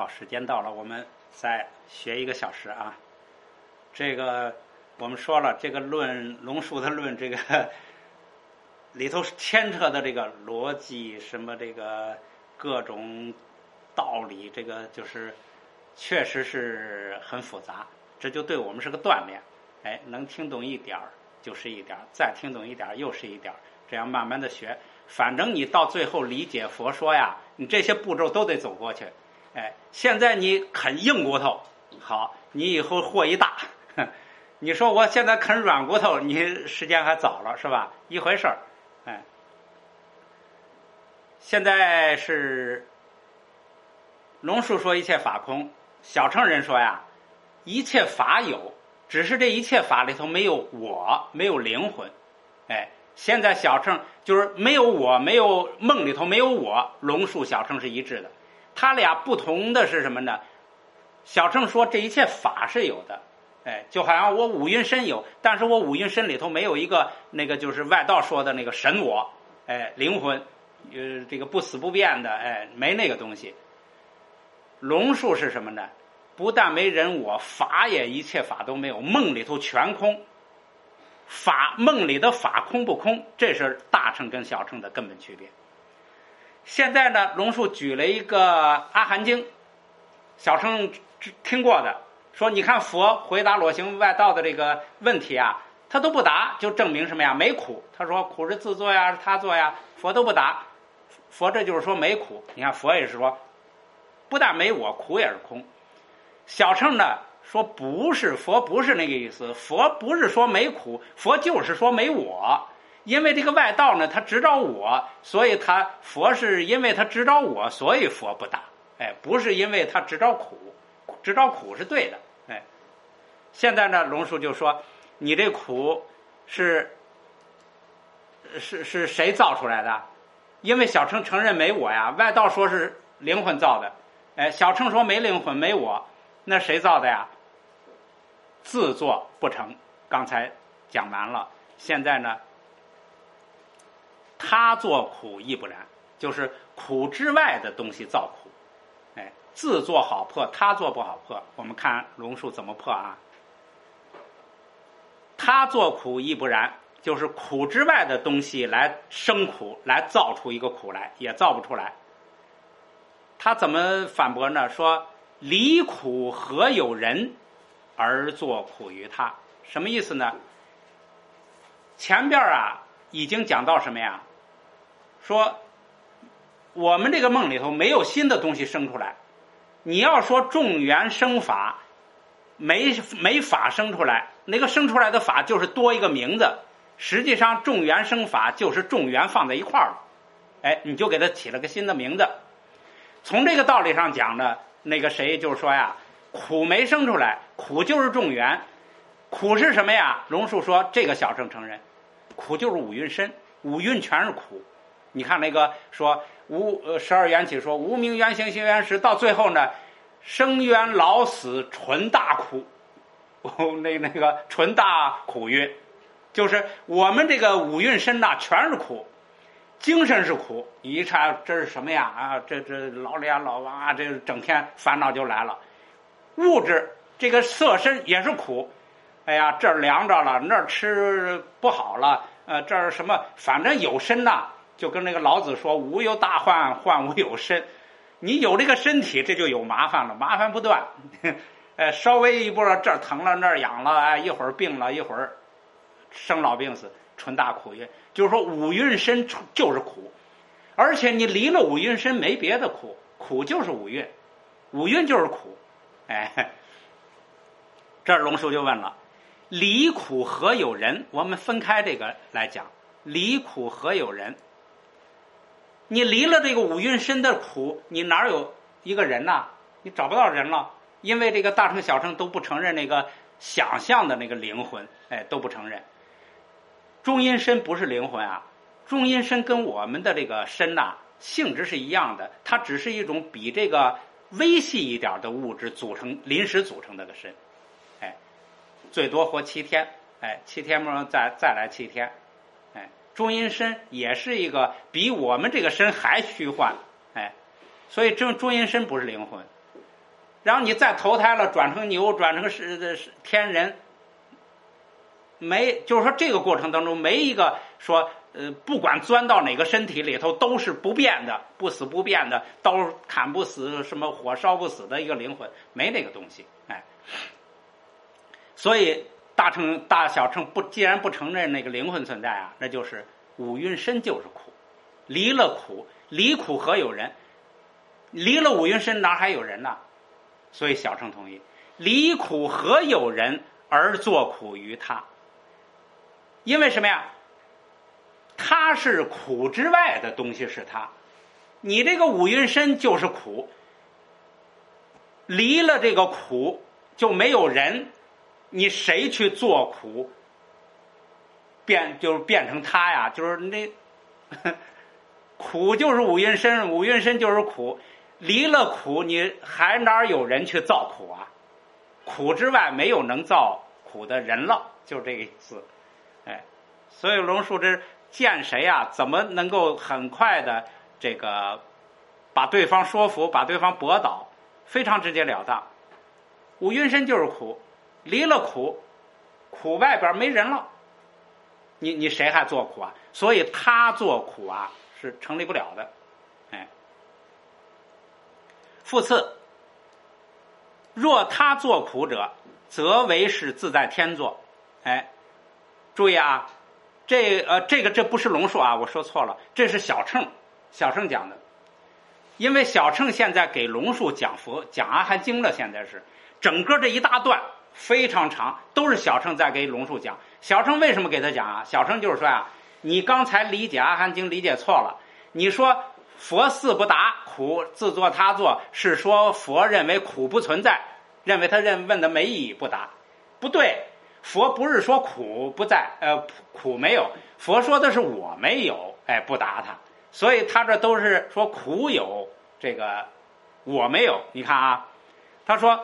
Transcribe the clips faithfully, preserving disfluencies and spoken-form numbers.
好，时间到了，我们再学一个小时啊。这个我们说了，这个论龙树的论，这个里头牵扯的这个逻辑，什么这个各种道理，这个就是确实是很复杂。这就对我们是个锻炼，哎，能听懂一点儿就是一点儿，再听懂一点儿又是一点儿，这样慢慢的学。反正你到最后理解佛说呀，你这些步骤都得走过去。哎，现在你啃硬骨头，好，你以后祸一大。你说我现在啃软骨头，你时间还早了，是吧？一回事儿。哎，现在是龙树说一切法空，小乘人说呀，一切法有，只是这一切法里头没有我，没有灵魂。哎，现在小乘就是没有我，没有梦里头没有我，龙树小乘是一致的。他俩不同的是什么呢？小乘说这一切法是有的，哎，就好像我五蕴身有，但是我五蕴身里头没有一个那个就是外道说的那个神我，哎，灵魂，呃，这个不死不变的，哎，没那个东西。龙树是什么呢？不但没人我，法也一切法都没有，梦里头全空。法梦里的法空不空，这是大乘跟小乘的根本区别。现在呢，龙树举了一个阿含经，小乘听过的，说你看佛回答裸行外道的这个问题啊，他都不答，就证明什么呀？没苦。他说苦是自作呀，是他作呀，佛都不答。佛这就是说没苦。你看佛也是说，不但没我，苦也是空。小乘呢说不是，佛不是那个意思，佛不是说没苦，佛就是说没我。因为这个外道呢，他执着我，所以他佛是因为他执着我，所以佛不答。哎，不是因为他执着苦，执着苦是对的。哎，现在呢，龙树就说，你这苦是是是谁造出来的？因为小乘承认没我呀，外道说是灵魂造的。哎，小乘说没灵魂没我，那谁造的呀？自作不成。刚才讲完了，现在呢？他做苦亦不然，就是苦之外的东西造苦。哎，自做好破，他做不好破。我们看龙树怎么破啊？他做苦亦不然，就是苦之外的东西来生苦，来造出一个苦来，也造不出来。他怎么反驳呢？说离苦何有人而作苦于他？什么意思呢？前边啊已经讲到什么呀？说我们这个梦里头没有新的东西生出来，你要说众缘生法，没没法生出来，那个生出来的法就是多一个名字，实际上众缘生法就是众缘放在一块儿了，哎，你就给它起了个新的名字。从这个道理上讲呢，那个谁就是说呀，苦没生出来，苦就是众缘。苦是什么呀？龙树说这个小乘承认，苦就是五蕴身，五蕴全是苦。你看那个说无呃十二缘起说无明缘行行缘识，到最后呢，生缘老死纯大苦，哦、那那个纯大苦蕴，就是我们这个五蕴身呐全是苦，精神是苦。你一查这是什么呀？啊，这这老李啊老王啊，这整天烦恼就来了。物质这个色身也是苦，哎呀，这儿凉着了，那儿吃不好了，呃，这儿什么，反正有身呐。就跟那个老子说，无有大患，患无有身。你有这个身体，这就有麻烦了，麻烦不断。呃，稍微一波这儿疼了，那儿痒了，哎，一会儿病了，一会儿生老病死，纯大苦蕴。就是说五蕴身就是苦，而且你离了五蕴身没别的苦，苦就是五蕴，五蕴就是苦。哎，这儿龙树就问了，离苦何有人？我们分开这个来讲，离苦何有人？你离了这个五蕴身的苦，你哪有一个人呐？你找不到人了，因为这个大乘小乘都不承认那个想象的那个灵魂，哎，都不承认。中阴身不是灵魂啊，中阴身跟我们的这个身呐、啊、性质是一样的，它只是一种比这个微细一点的物质组成，临时组成的个身，哎，最多活七天，哎，七天嘛再再来七天。中阴身也是一个比我们这个身还虚幻，哎，所以这中阴身不是灵魂。 然后你再投胎了，转成牛，转成是是天人，没就是说这个过程当中没一个说呃不管钻到哪个身体里头都是不变的，不死不变的，刀砍不死，什么火烧不死的一个灵魂，没那个东西。哎，所以大乘大小乘不既然不承认那个灵魂存在啊，那就是五蕴身就是苦，离了苦，离苦何有人？离了五蕴身哪还有人呢？所以小乘同意，离苦何有人而作苦于他？因为什么呀？他是苦之外的东西是他，你这个五蕴身就是苦，离了这个苦就没有人，你谁去做苦？变就是变成他呀，就是那苦就是五蕴身，五蕴身就是苦，离了苦你还哪有人去造苦啊？苦之外没有能造苦的人了，就是这个意思。哎，所以龙树这见谁啊，怎么能够很快的这个把对方说服，把对方驳倒，非常直截了当。五蕴身就是苦，离了苦，苦外边没人了，你你谁还做苦啊？所以他做苦啊是成立不了的。哎，复次，若他做苦者，则为是自在天作。哎，注意啊，这呃这个这不是龙树啊，我说错了，这是小乘小乘讲的。因为小乘现在给龙树讲佛讲阿含经了，现在是整个这一大段非常长，都是小乘在给龙树讲。小乘为什么给他讲啊？小乘就是说啊，你刚才理解阿含经理解错了，你说佛四不达，苦自作他作，是说佛认为苦不存在，认为他认问的没意义不达，不对，佛不是说苦不在，呃苦没有，佛说的是我没有，哎不达他，所以他这都是说苦有，这个我没有。你看啊，他说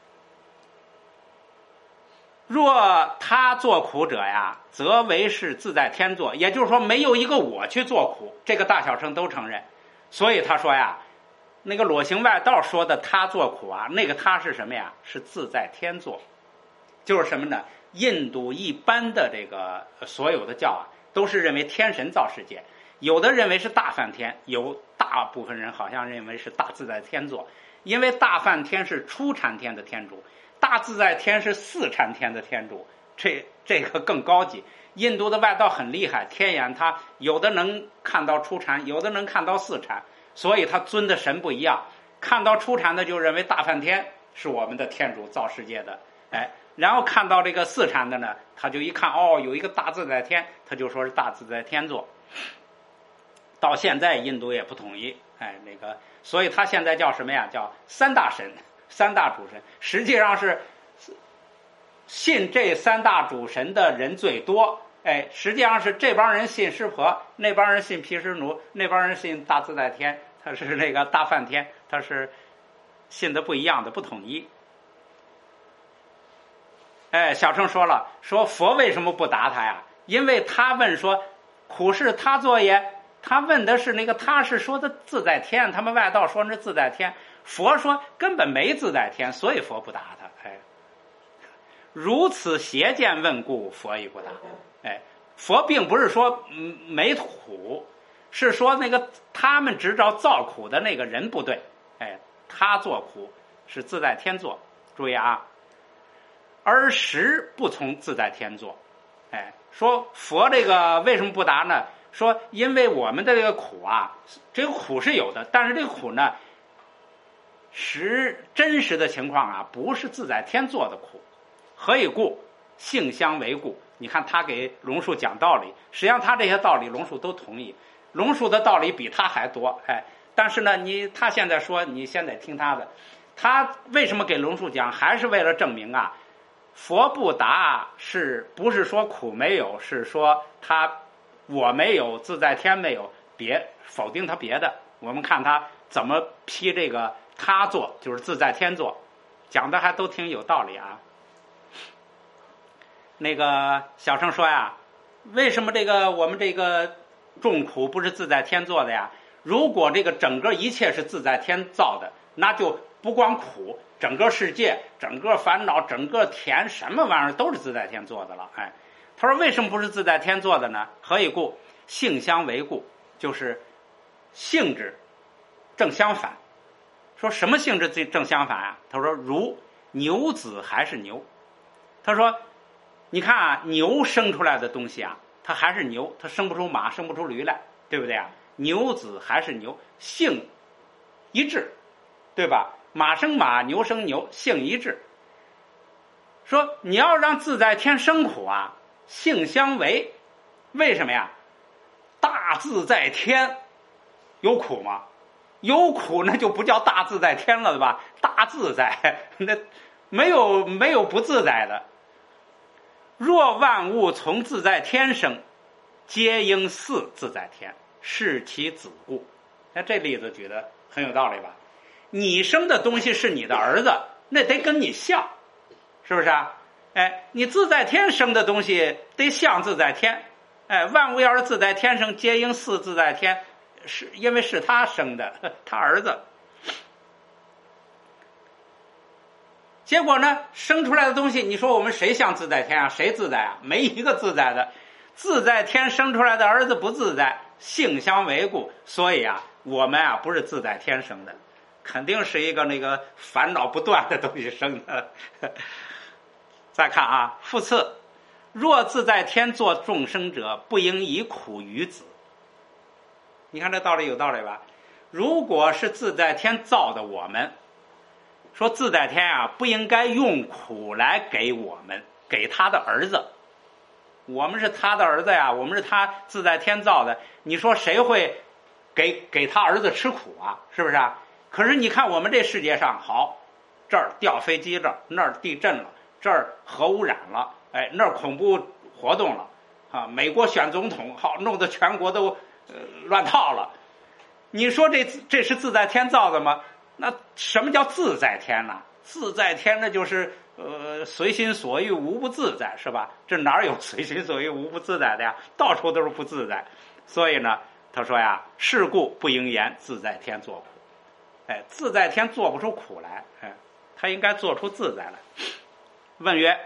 若他做苦者呀，则为是自在天作，也就是说没有一个我去做苦，这个大小乘都承认。所以他说呀，那个裸行外道说的他做苦啊，那个他是什么呀？是自在天作。就是什么呢？印度一般的这个所有的教啊，都是认为天神造世界，有的认为是大梵天，有大部分人好像认为是大自在天作。因为大梵天是初禅天的天主，大自在天是四禅天的天主，这这个更高级。印度的外道很厉害，天眼他有的能看到初禅，有的能看到四禅，所以他尊的神不一样。看到初禅的就认为大梵天是我们的天主造世界的，哎，然后看到这个四禅的呢，他就一看哦，有一个大自在天，他就说是大自在天作。到现在印度也不统一，哎，那个，所以他现在叫什么呀？叫三大神，三大主神。实际上是信这三大主神的人最多，哎，实际上是这帮人信湿婆，那帮人信毗湿奴，那帮人信大自在天，他是那个大梵天，他是信的不一样的，不统一。哎，小乘说了，说佛为什么不答他呀？因为他问说苦是他作也，他问的是那个他是说的自在天，他们外道说是自在天，佛说根本没自在天，所以佛不答他。哎，如此邪见问故，佛亦不答。哎，佛并不是说嗯没苦，是说那个他们执照造苦的那个人不对。哎，他做苦是自在天作，注意啊，而实不从自在天作。哎，说佛这个为什么不答呢？说因为我们的这个苦啊，这个苦是有的，但是这个苦呢，实真实的情况啊，不是自在天作的苦。何以故？性相为故。你看他给龙树讲道理，实际上他这些道理龙树都同意，龙树的道理比他还多。哎，但是呢，你他现在说，你先得听他的。他为什么给龙树讲？还是为了证明啊，佛不答是不是说苦没有，是说他我没有，自在天没有，别否定他别的。我们看他怎么批这个他作，就是自在天作，讲的还都挺有道理啊。那个小乘说呀，为什么这个我们这个众苦不是自在天做的呀？如果这个整个一切是自在天造的，那就不光苦，整个世界、整个烦恼、整个田，什么玩意儿都是自在天做的了。哎，他说为什么不是自在天做的呢？何以故？性相为故，就是性质正相反。说什么性质正相反啊？他说如牛子还是牛。他说你看啊，牛生出来的东西啊，它还是牛，它生不出马，生不出驴来，对不对啊？牛子还是牛，性一致，对吧？马生马，牛生牛，性一致。说你要让自在天生苦啊，性相违。为什么呀？大自在天有苦吗？有苦那就不叫大自在天了，对吧？大自在那没有没有不自在的。若万物从自在天生，皆应似自在天，是其子故。那这例子举的很有道理吧？你生的东西是你的儿子，那得跟你像，是不是啊？哎，你自在天生的东西得像自在天。哎，万物要是自在天生，皆应似自在天，是因为是他生的，他儿子。结果呢，生出来的东西，你说我们谁像自在天啊？谁自在啊？没一个自在的。自在天生出来的儿子不自在，性相为故。所以啊，我们啊不是自在天生的，肯定是一个那个烦恼不断的东西生的。再看啊，复次，若自在天作众生者，不应以苦于子。你看这道理有道理吧？如果是自在天造的我们，说自在天啊不应该用苦来给我们，给他的儿子。我们是他的儿子呀，我们是他自在天造的，你说谁会给给他儿子吃苦啊？是不是啊？可是你看我们这世界上，好，这儿掉飞机了，那儿地震了，这儿核污染了，哎，那儿恐怖活动了啊！美国选总统，好，弄得全国都呃乱套了。你说这这是自在天造的吗？那什么叫自在天呢？自在天那就是呃随心所欲，无不自在，是吧？这哪有随心所欲无不自在的呀？到处都是不自在。所以呢，他说呀，是故不应言自在天作苦。哎，自在天做不出苦来，哎，他应该做出自在来。问曰：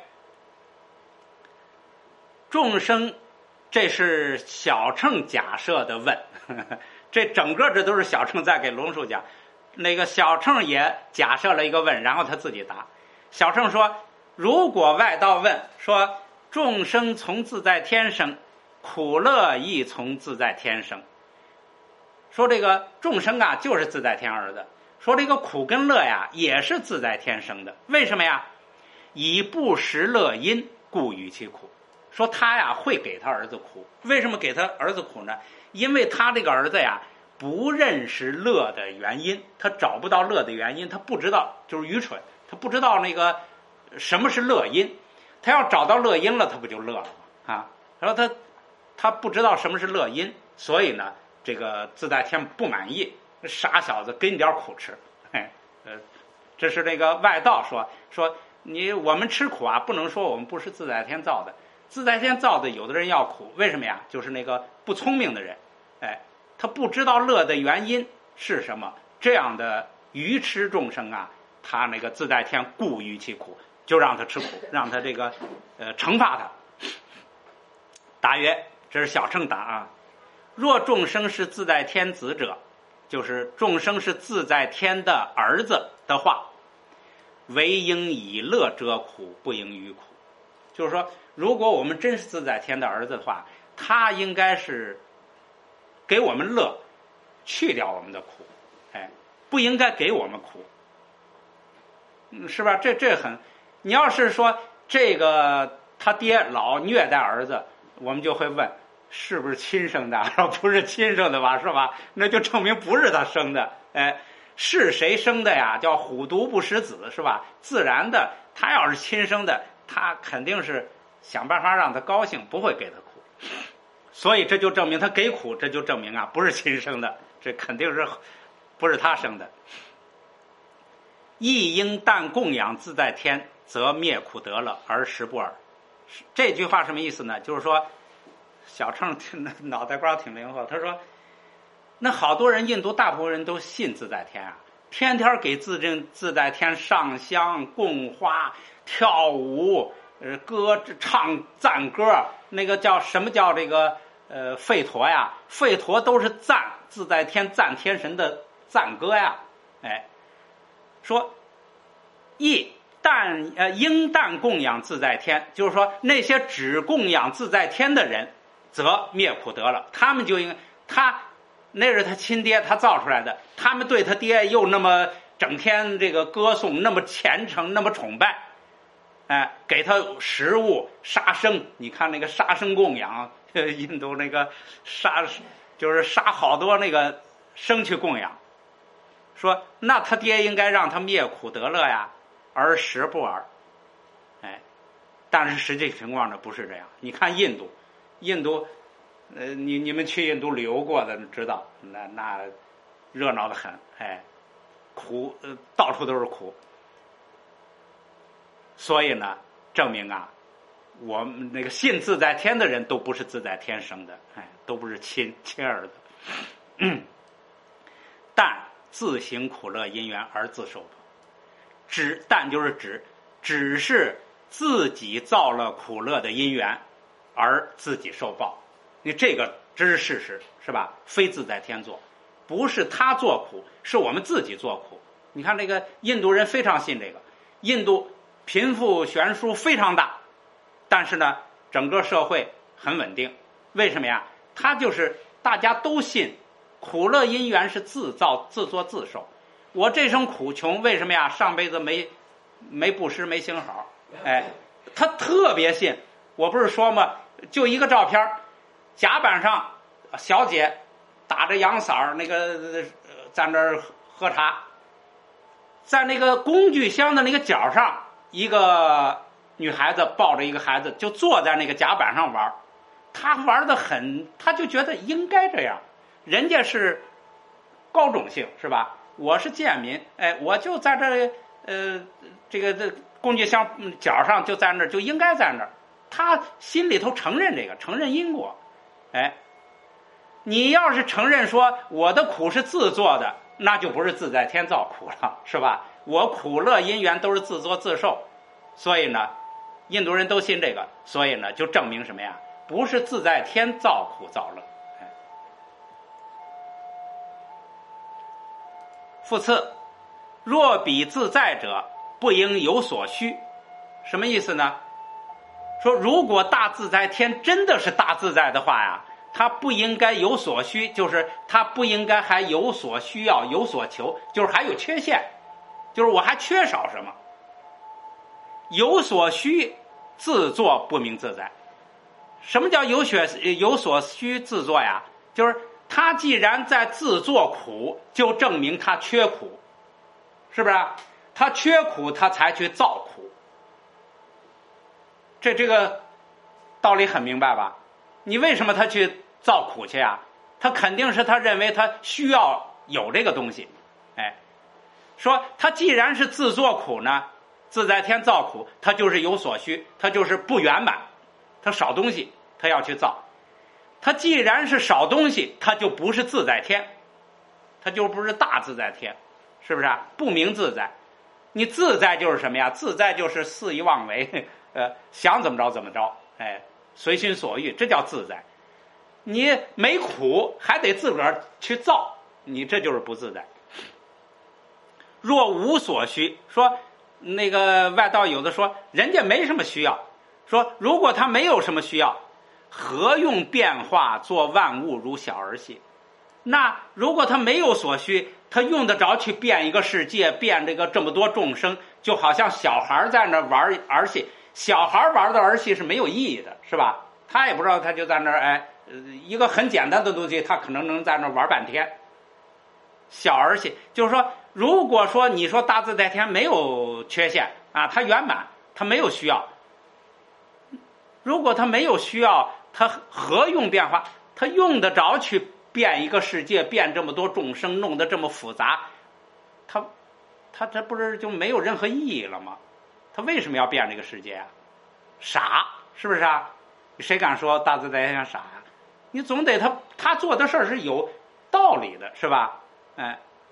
众生，这是小乘假设的问，呵呵，这整个这都是小乘在给龙树讲。那个小乘也假设了一个问，然后他自己答。小乘说，如果外道问说，众生从自在天生，苦乐亦从自在天生，说这个众生啊就是自在天儿子，说这个苦跟乐呀也是自在天生的。为什么呀？以不识乐因，故于其苦。说他呀会给他儿子苦，为什么给他儿子苦呢？因为他这个儿子呀不认识乐的原因，他找不到乐的原因，他不知道，就是愚蠢，他不知道那个什么是乐因。他要找到乐因了，他不就乐了吗？啊，然后他他不知道什么是乐因，所以呢，这个自在天不满意，傻小子，给你点苦吃。哎，呃，这是那个外道说说你我们吃苦啊，不能说我们不是自在天造的，自在天造的，有的人要苦，为什么呀？就是那个不聪明的人，哎。他不知道乐的原因是什么，这样的愚痴众生啊，他那个自在天故于其苦，就让他吃苦，让他这个呃惩罚他。答曰：这是小乘答啊。若众生是自在天子者，就是众生是自在天的儿子的话，唯应以乐遮苦，不应于苦。就是说，如果我们真是自在天的儿子的话，他应该是给我们乐，去掉我们的苦，哎，不应该给我们苦，嗯，是吧？这这很，你要是说这个他爹老虐待儿子，我们就会问是不是亲生的？不是亲生的吧，是吧？那就证明不是他生的，哎，是谁生的呀？叫虎毒不食子，是吧？自然的，他要是亲生的，他肯定是想办法让他高兴，不会给他苦。所以这就证明他给苦，这就证明啊不是亲生的，这肯定是不是他生的。亦应但供养自在天，则灭苦得乐而食不尔。这句话什么意思呢？就是说，小乘脑袋瓜挺灵活，他说，那好多人印度大部分人都信自在天啊， 天天给自真自在天上香供花跳舞，呃，歌唱赞歌，那个叫什么叫这个呃吠陀呀？吠陀都是赞自在天、赞天神的赞歌呀。哎，说亦但呃应但供养自在天，就是说那些只供养自在天的人，则灭苦得了。他们就应该他。那是他亲爹，他造出来的。他们对他爹又那么整天这个歌颂，那么虔诚，那么崇拜，哎，给他食物杀生。你看那个杀生供养，印度那个杀就是杀好多那个生去供养。说那他爹应该让他灭苦得乐呀，而食不尔。哎，但是实际情况呢不是这样。你看印度，印度。呃，你你们去印度旅游过的知道，那那热闹的很，哎，苦，呃，到处都是苦。所以呢，证明啊，我们那个信自在天的人都不是自在天生的，哎，都不是亲亲儿子。嗯，但自行苦乐因缘而自受报，只但就是指只是自己造了苦乐的因缘，而自己受报。你这个这是事实，是吧？非自在天做，不是他做苦，是我们自己做苦。你看这个印度人非常信这个，印度贫富悬殊非常大，但是呢，整个社会很稳定。为什么呀？他就是大家都信苦乐因缘是自造自作自受。我这生苦穷，为什么呀？上辈子没没布施没行好，哎，他特别信。我不是说吗？就一个照片。甲板上，小姐打着阳伞儿，那个在那儿喝茶，在那个工具箱的那个角上，一个女孩子抱着一个孩子，就坐在那个甲板上玩。她玩得很，她就觉得应该这样。人家是高种姓，是吧？我是贱民，哎，我就在这呃这个这工具箱角上，就在那儿，就应该在那儿。她心里头承认这个，承认因果。哎，你要是承认说我的苦是自作的，那就不是自在天造苦了，是吧？我苦乐因缘都是自作自受，所以呢，印度人都信这个，所以呢，就证明什么呀？不是自在天造苦造乐。哎，复次，若彼自在者，不应有所虚。什么意思呢？说如果大自在天真的是大自在的话呀，他不应该有所需，就是他不应该还有所需要有所求，就是还有缺陷，就是我还缺少什么。有所需自作不明自在。什么叫有所有所需自作呀？就是他既然在自作苦，就证明他缺苦，是不是？他缺苦他才去造苦。这这个道理很明白吧？你为什么他去造苦去啊？他肯定是他认为他需要有这个东西。哎，说他既然是自作苦呢，自在天造苦，他就是有所需，他就是不圆满，他少东西，他要去造。他既然是少东西，他就不是自在天，他就不是大自在天，是不是啊？不明自在。你自在就是什么呀？自在就是肆意妄为。呃，想怎么着怎么着，哎，随心所欲，这叫自在。你没苦还得自个儿去造，你这就是不自在。若无所需，说那个外道有的说人家没什么需要，说如果他没有什么需要，何用变化做万物如小儿戏？那如果他没有所需，他用得着去变一个世界，变这个这么多众生，就好像小孩在那玩儿戏。小孩玩的儿戏是没有意义的，是吧？他也不知道，他就在那儿，哎，一个很简单的东西，他可能能在那儿玩半天。小儿戏就是说，如果说你说大自在天没有缺陷啊，它圆满，它没有需要。如果它没有需要，它何用变化？它用得着去变一个世界，变这么多众生，弄得这么复杂，它它这不是就没有任何意义了吗？他为什么要变这个世界啊？傻，是不是啊？谁敢说大自在天傻呀？你总得他他做的事儿是有道理的，是吧？哎，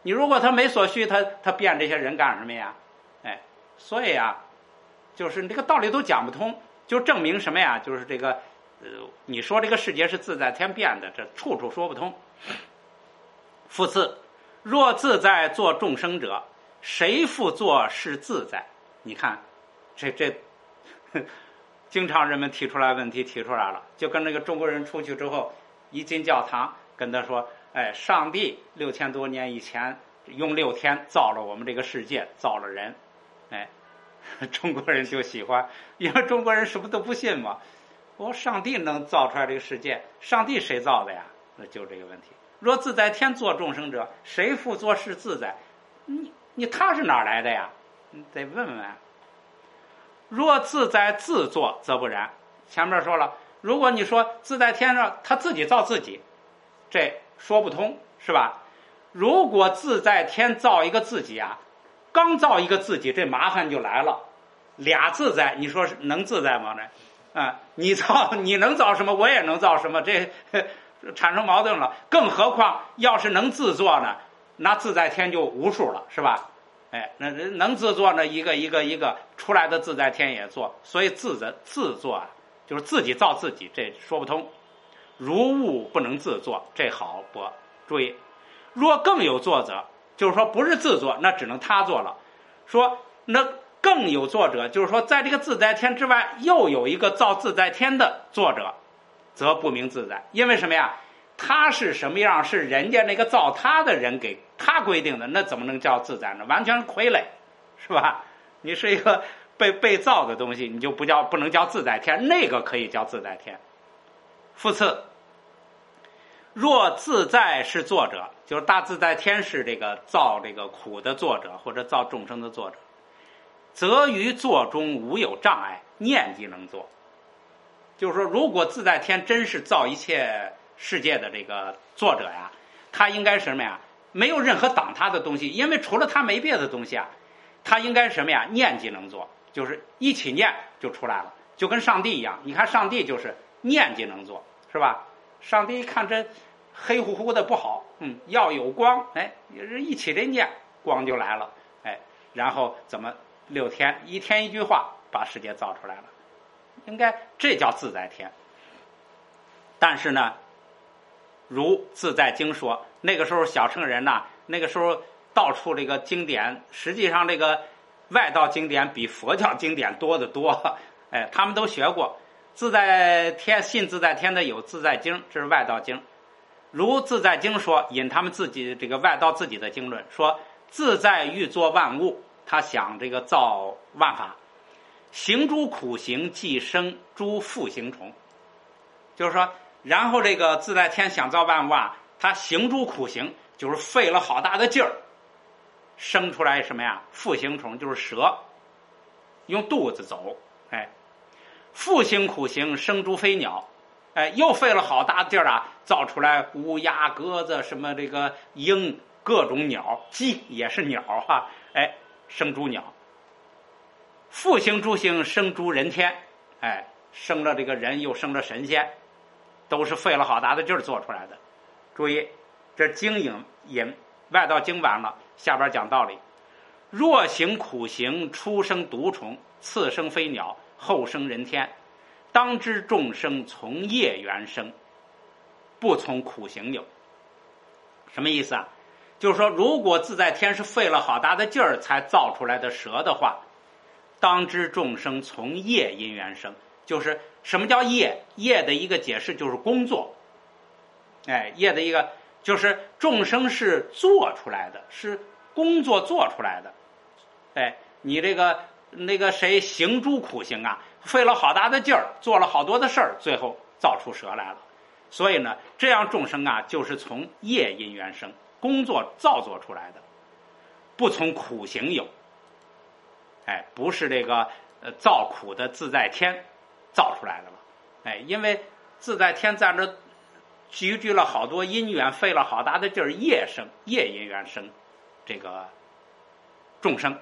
你如果他没所需，他他变这些人干什么呀？哎，所以啊，就是这个道理都讲不通，就证明什么呀？就是这个，呃，你说这个世界是自在天变的，这处处说不通。复次，若自在作众生者，谁复作是自在？你看，这这，经常人们提出来问题提出来了，就跟那个中国人出去之后，一进教堂，跟他说，哎，上帝六千多年以前用六天造了我们这个世界，造了人，哎，中国人就喜欢，因为中国人什么都不信嘛。我上帝能造出来这个世界，上帝谁造的呀？那就这个问题。若自在天作众生者，谁复作是自在？你你他是哪儿来的呀？你得问问。若自在自作，则不然。前面说了，如果你说自在天上他自己造自己，这说不通，是吧？如果自在天造一个自己啊，刚造一个自己，这麻烦就来了。俩自在，你说是能自在吗？这啊，你造你能造什么，我也能造什么，这产生矛盾了。更何况要是能自作呢，那自在天就无数了，是吧？哎，那能自作呢，一个一个一个出来的自在天也做，所以自在自作啊，就是自己造自己，这说不通。如物不能自作，这好不？注意，若更有作者，就是说不是自作，那只能他做了。说那更有作者，就是说在这个自在天之外，又有一个造自在天的作者，则不明自在。因为什么呀？他是什么样，是人家那个造他的人给他规定的，那怎么能叫自在呢？完全是傀儡，是吧？你是一个被被造的东西，你就不叫不能叫自在天，那个可以叫自在天。复次，若自在是作者，就是大自在天是这个造这个苦的作者，或者造众生的作者，则于作中无有障碍，念即能作。就是说，如果自在天真是造一切世界的这个作者呀，他应该是什么呀？没有任何挡他的东西，因为除了他没别的东西啊，他应该是什么呀？念即能做，就是一起念就出来了，就跟上帝一样。你看上帝就是念即能做，是吧？上帝一看这黑乎乎的不好，嗯，要有光，哎，一起这念，光就来了，哎，然后怎么六天一天一句话把世界造出来了，应该这叫自在天。但是呢，如自在经说，那个时候小乘人呐、啊，那个时候到处这个经典，实际上这个外道经典比佛教经典多得多，哎，他们都学过。自在天信自在天的有自在经，这是外道经。如自在经说，引他们自己这个外道自己的经论说，自在欲作万物，他想这个造万法，行诸苦行，即生诸复行虫。就是说，然后这个自在天想造万物啊，他行诸苦行，就是费了好大的劲儿，生出来什么呀？复行虫，就是蛇，用肚子走，哎，复行苦行，生诸飞鸟，哎，又费了好大的劲儿啊，造出来乌鸦、鸽子，什么这个鹰，各种鸟，鸡也是鸟哈、啊，哎，生诸鸟。复行诸行，生诸人天，哎，生了这个人，又生了神仙，都是费了好大的劲儿做出来的。注意，这经引引外道经完了，下边讲道理。若行苦行，初生毒虫，次生飞鸟，后生人天，当知众生从业缘生，不从苦行有。什么意思啊？就是说，如果自在天是费了好大的劲儿才造出来的蛇的话，当知众生从业因缘生。就是什么叫业？业的一个解释就是工作，哎，业的一个就是众生是做出来的，是工作做出来的。哎，你这个那个谁行诸苦行啊，费了好大的劲儿，做了好多的事儿，最后造出蛇来了。所以呢，这样众生啊，就是从业因缘生，工作造作出来的，不从苦行有。哎，不是这个呃造苦的自在天造出来的了。哎，因为自在天在这集聚了好多因缘，费了好大的劲儿，业生业因缘生这个众生。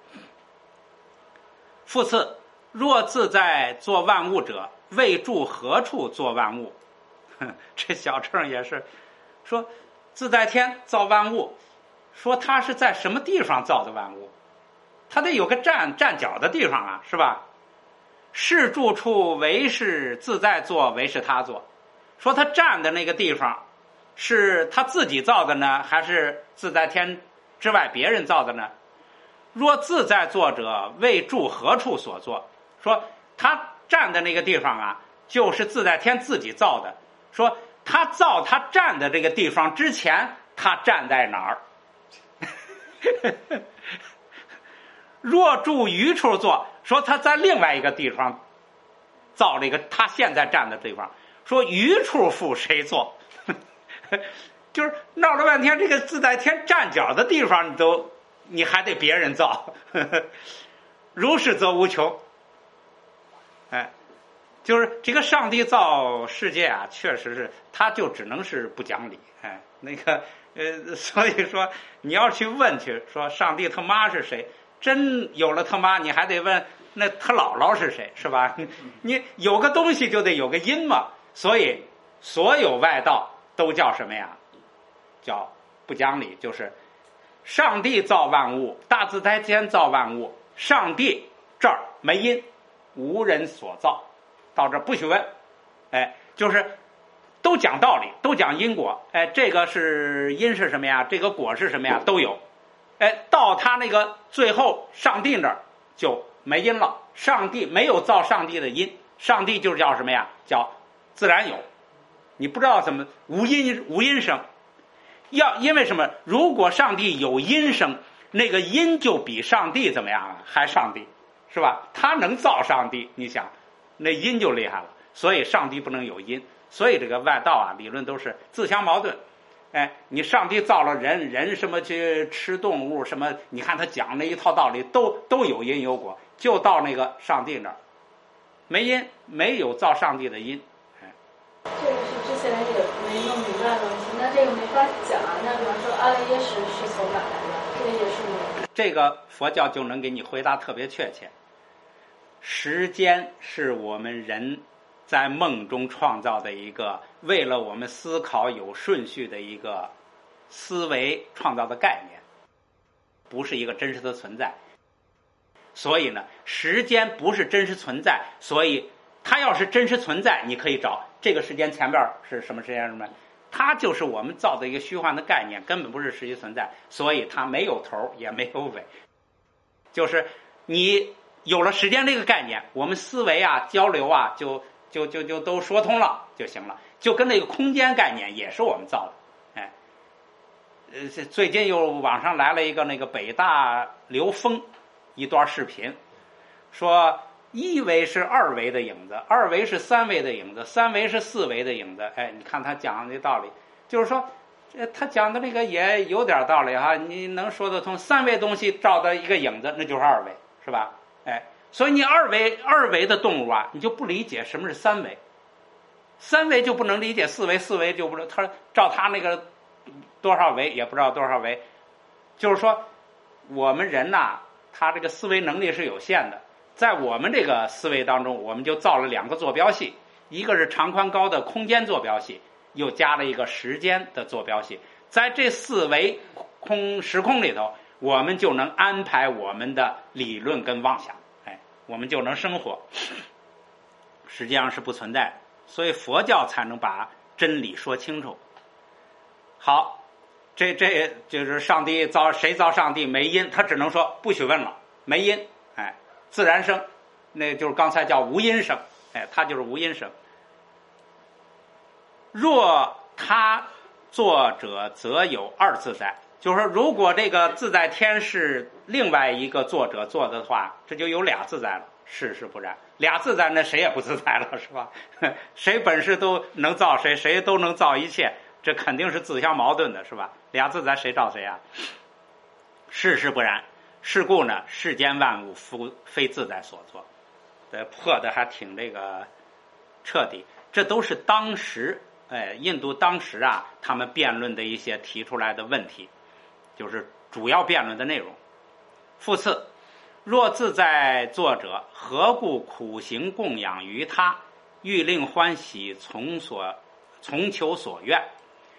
复次，若自在作万物者，未住何处作万物？这小乘也是说，自在天造万物， 说他是在什么地方造的万物？他得有个站站脚的地方啊，是吧？是住处为是自在作，为是他作。说他站的那个地方是他自己造的呢，还是自在天之外别人造的呢？若自在作者，为住何处所作？说他站的那个地方啊，就是自在天自己造的。说他造他站的这个地方之前，他站在哪儿？若住余处作，说他在另外一个地方造了一个他现在站的地方，说余处复谁做？就是闹了半天，这个自在天站脚的地方你都你还得别人造，如是则无穷。哎，就是这个上帝造世界啊，确实是他就只能是不讲理。哎，那个呃，所以说你要去问去说上帝他妈是谁，真有了他妈，你还得问那他姥姥是谁，是吧？你有个东西就得有个因嘛。所以所有外道都叫什么呀？叫不讲理，就是上帝造万物，大自在天造万物，上帝这儿没因，无人所造，到这不许问。哎，就是都讲道理，都讲因果。哎，这个是因是什么呀？这个果是什么呀？都有。哎，到他那个最后上帝那儿就没因了，上帝没有造上帝的因，上帝就是叫什么呀？叫自然有。你不知道怎么无因无因生，要因为什么？如果上帝有因生，那个因就比上帝怎么样啊？还上帝，是吧？他能造上帝，你想那因就厉害了。所以上帝不能有因，所以这个外道啊理论都是自相矛盾。哎，你上帝造了人，人什么去吃动物什么，你看他讲那一套道理都都有因有果，就到那个上帝那儿没因，没有造上帝的因。 这个是之前也没弄明白的问题，那这个没法讲啊。那比方说阿赖耶识是从哪来的？这个也是没。 这个佛教就能给你回答特别确切。时间是我们人在梦中创造的一个，为了我们思考有顺序的一个思维创造的概念，不是一个真实的存在。所以呢，时间不是真实存在，所以它要是真实存在，你可以找这个时间前边是什么时间什么，它就是我们造的一个虚幻的概念，根本不是实际存在，所以它没有头也没有尾。就是你有了时间这个概念，我们思维啊交流啊就就就就都说通了就行了。就跟那个空间概念也是我们造的。哎，呃，最近又网上来了一个那个北大刘峰一段视频，说一维是二维的影子，二维是三维的影子，三维是四维的影子。哎，你看他讲的道理，就是说他讲的那个也有点道理哈，你能说得通。三维东西照的一个影子，那就是二维，是吧？哎，所以你二维二维的动物啊，你就不理解什么是三维，三维就不能理解四维，四维就不能，他照他那个多少维也不知道多少维。就是说我们人呐、啊，他这个思维能力是有限的，在我们这个思维当中，我们就造了两个坐标系，一个是长宽高的空间坐标系，又加了一个时间的坐标系。在这四维空时空里头，我们就能安排我们的理论跟妄想，哎，我们就能生活。实际上是不存在的，所以佛教才能把真理说清楚。好，这这就是上帝造，谁造上帝没因，他只能说不许问了，没因，哎，自然生，那就是刚才叫无因生，哎，他就是无因生。若他作者则有二自在，就是说如果这个自在天是另外一个作者做的话，这就有俩自在了。事实不然，俩自在那谁也不自在了，是吧？谁本事都能造谁，谁都能造一切，这肯定是自相矛盾的，是吧？俩自在谁造谁啊？事实不然，是故呢，世间万物非自在所作。这破的还挺这个彻底。这都是当时哎，印度当时啊，他们辩论的一些提出来的问题，就是主要辩论的内容。复次，若自在作者，何故苦行供养于他，欲令欢喜从所从求所愿？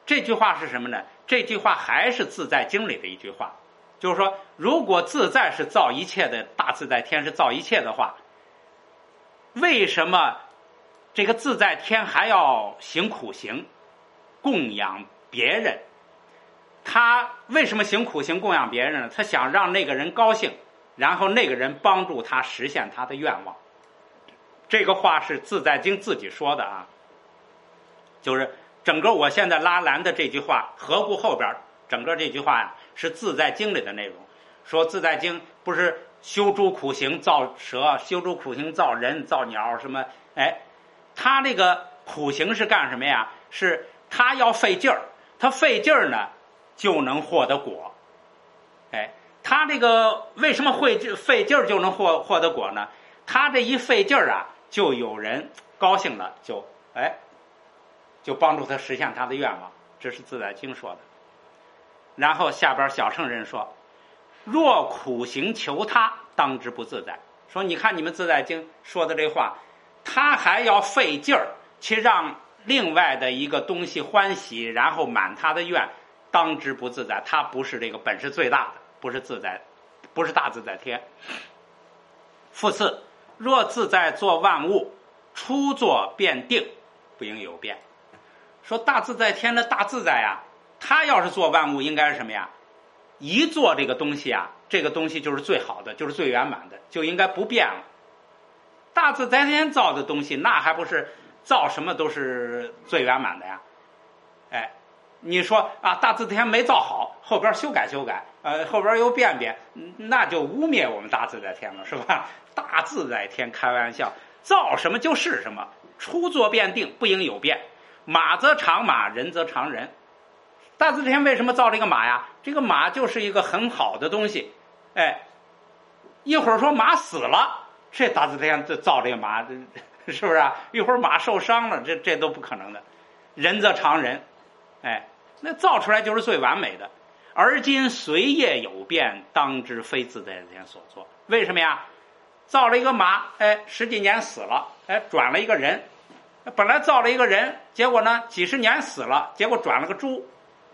这句话是什么呢？这句话还是自在经里的一句话，就是说，如果自在是造一切的，大自在天是造一切的话，为什么这个自在天还要行苦行，供养别人？他为什么行苦行供养别人呢？他想让那个人高兴，然后那个人帮助他实现他的愿望。这个话是自在经自己说的啊，就是整个我现在拉栏的这句话，合乎后边整个这句话呀、啊，是自在经里的内容。说自在经不是修诸苦行造蛇，修诸苦行造人造鸟什么？哎，他这个苦行是干什么呀？是他要费劲儿，他费劲儿呢就能获得果。哎，他这个为什么会费劲儿就能获获得果呢？他这一费劲儿啊，就有人高兴了，就哎，就帮助他实现他的愿望。这是自在经说的。然后下边小乘人说，若苦行求他，当之不自在。说你看你们自在经说的这话，他还要费劲儿去让另外的一个东西欢喜，然后满他的愿，当之不自在。他不是这个本事最大的，不是自在，不是大自在天。复次，若自在作万物，初作变定，不应有变。说大自在天的大自在呀、啊，他要是做万物，应该是什么呀？一做这个东西啊，这个东西就是最好的，就是最圆满的，就应该不变了。大自在天造的东西，那还不是造什么都是最圆满的呀？哎，你说啊，大自在天没造好，后边修改修改，呃，后边又变变，那就污蔑我们大自在天了，是吧？大自在天开玩笑，造什么就是什么，初作变定，不应有变。马则长马，人则长人。大自在天为什么造这个马呀？这个马就是一个很好的东西，哎，一会儿说马死了，这大自在天造这个马，是不是啊？一会儿马受伤了，这这都不可能的。人则长人，哎，那造出来就是最完美的。而今随业有变，当知非自在天所作。为什么呀？造了一个马，哎，十几年死了，哎，转了一个人。本来造了一个人，结果呢，几十年死了，结果转了个猪。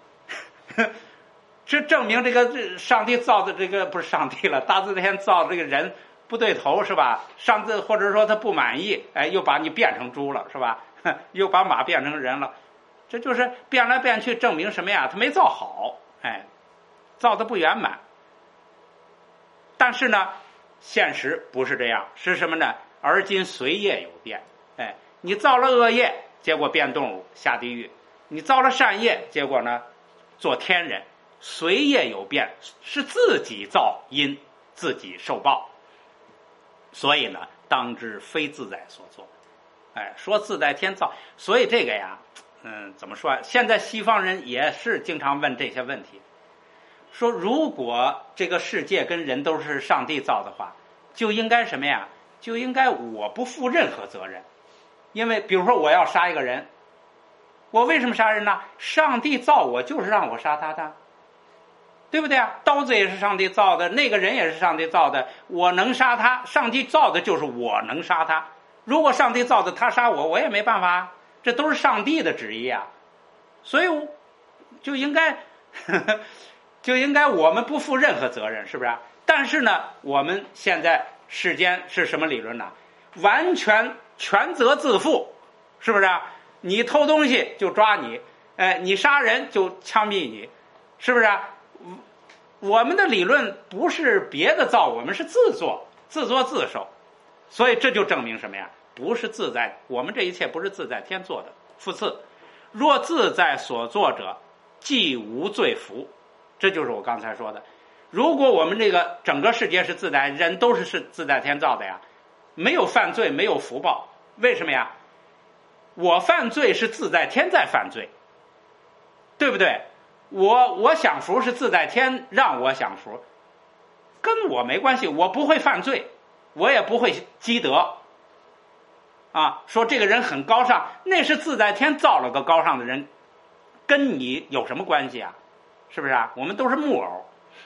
这证明这个上帝造的这个不是上帝了，大自在天造的这个人不对头，是吧？上帝或者说他不满意，哎，又把你变成猪了，是吧？又把马变成人了，这就是变来变去，证明什么呀？他没造好，哎，造的不圆满。但是呢，现实不是这样，是什么呢？而今随业有变，哎，你造了恶业，结果变动物下地狱；你造了善业，结果呢，做天人。随业有变，是自己造因，自己受报。所以呢，当知非自在所作。哎，说自在天造，所以这个呀，嗯，怎么说？现在西方人也是经常问这些问题，说如果这个世界跟人都是上帝造的话，就应该什么呀？就应该我不负任何责任。因为比如说我要杀一个人，我为什么杀人呢？上帝造我就是让我杀他的，对不对啊？刀子也是上帝造的，那个人也是上帝造的，我能杀他，上帝造的就是我能杀他。如果上帝造的他杀我，我也没办法，这都是上帝的旨意啊。所以就应该呵呵就应该我们不负任何责任，是不是啊？但是呢，我们现在世间是什么理论呢？完全全责自负，是不是啊？你偷东西就抓你，哎，你杀人就枪毙你，是不是啊？我们的理论不是别的造，我们是自作自作自受，所以这就证明什么呀？不是自在，我们这一切不是自在天做的。复次，若自在所作者，即无罪福。这就是我刚才说的，如果我们这个整个世界是自在，人都是是自在天造的呀，没有犯罪，没有福报。为什么呀？我犯罪是自在天在犯罪，对不对？我我享福是自在天让我享福，跟我没关系，我不会犯罪，我也不会积德啊。说这个人很高尚，那是自在天造了个高尚的人，跟你有什么关系啊？是不是啊？我们都是木偶，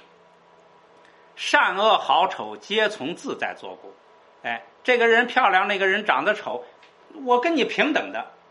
善恶好丑皆从自在作故。哎，这个人漂亮，那个人长得丑，我跟你平等的，